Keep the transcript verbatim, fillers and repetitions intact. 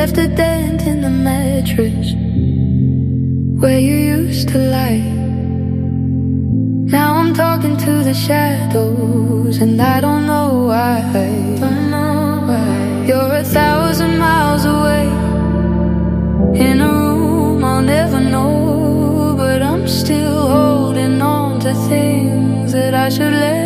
left a dent in the mattress where you used to lie. Now I'm talking to the shadows, and I don't know why. Don't know why. You're a thousand miles away, in a room I'll never know, but I'm still holding on to things that I should let